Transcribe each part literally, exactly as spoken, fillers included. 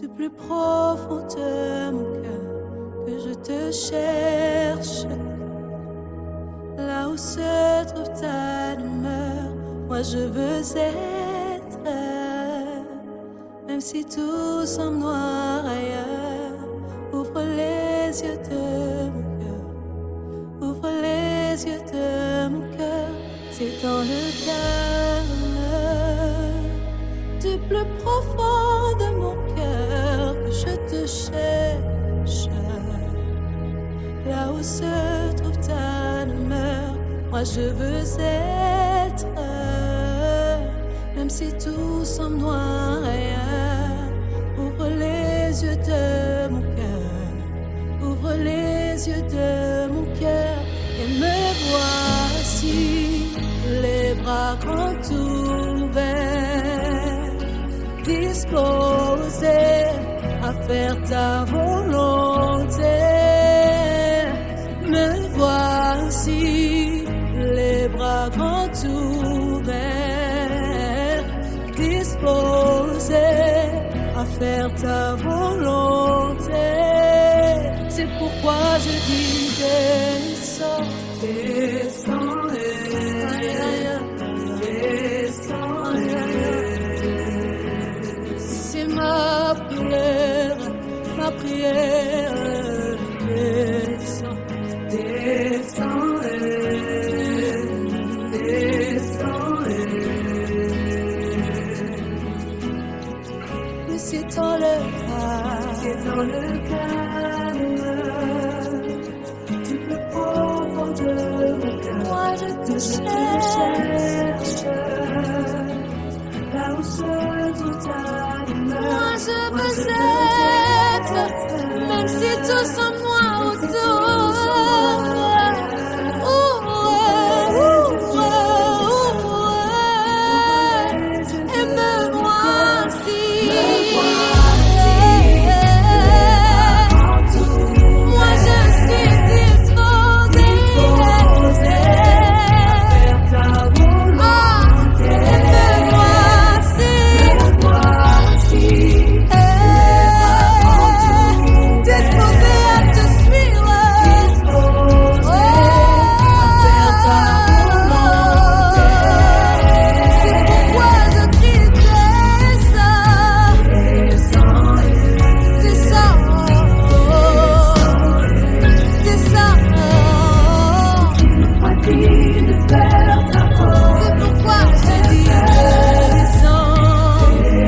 du plus profond de mon cœur, que je te cherche. Là où se trouve ta demeure, moi je veux être. Même si tout semble noir ailleurs, ouvre les yeux de mon cœur, ouvre les yeux de mon cœur. C'est dans le calme du plus profond de mon cœur que je te cherche. Là où se trouve ta demeure, moi je veux être. Même si tout semble noir ailleurs, ouvre les yeux de mon cœur, ouvre les yeux de mon cœur et me voici, les bras grands ouverts, disposés à faire ta volonté. Me voici, les bras grands ouverts, disposés à faire ta volonté. C'est pourquoi je dis descends, descends, descends. C'est ma prière, ma prière. Descends, descends, descends. Mais c'est dans le calme, c'est dans le calme du plus profond de mon cœur. Moi je te cherche, là où se trouve ta demeure. Moi je veux être, même si tout semble noir autour. Et me voici, moi je suis disposée à faire ta volonté. Et me voici, disposée à te suivre. C'est pourquoi je crie descends, descends, descends. C'est pourquoi je dis descends,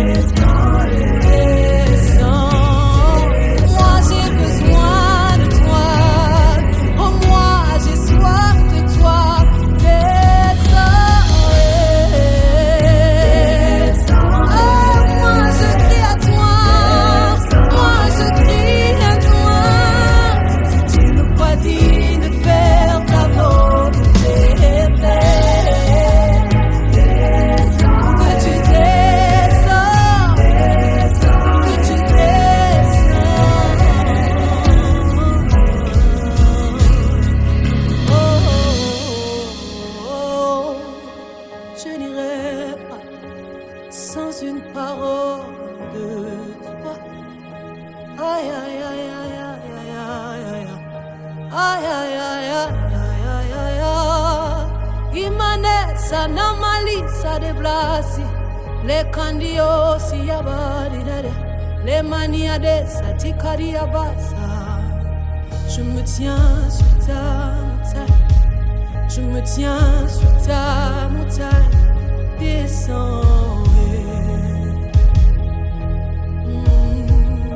descends. Moi j'ai besoin de toi, oh moi j'ai soif de toi. Descends, oh moi je crie à toi, moi je crie à toi. Si tu me crois digne de faire ta volonté, que tu descends, que tu descends. Oh, oh, oh. Je n'irai pas sans une parole de toi. Aïe, aïe, aïe, aïe, aïe, aïe, aïe, aïe, aïe, aïe, aïe, aïe, aïe, aïe. Imane sana malisa de blasi, le candio si yabadi dade, le mania de satikari abasa. Je me tiens sur ta montagne, je me tiens sur ta montagne. Descends, mm.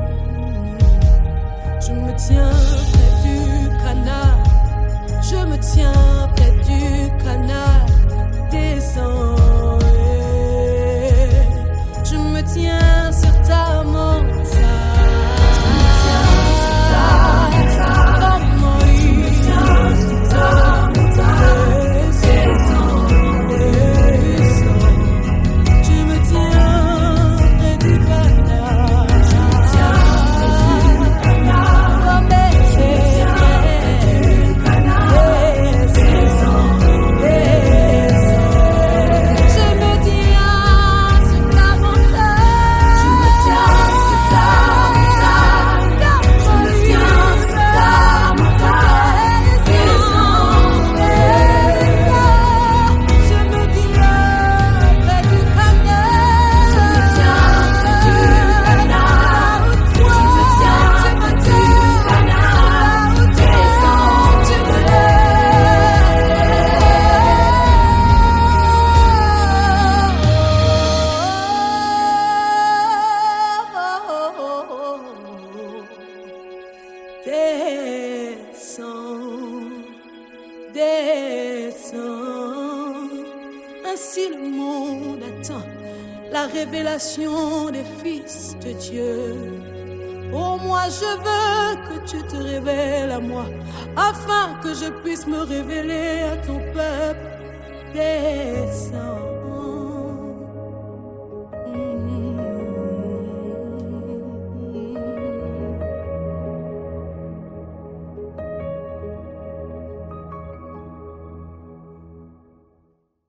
Je me tiens près du canal, je me tiens près du canal. Descends, je me tiens sur ta montagne. descends, descends. Ainsi le monde attend la révélation des fils de Dieu. Oh, moi je veux que tu te révèles à moi, afin que je puisse me révéler à ton peuple. Descends.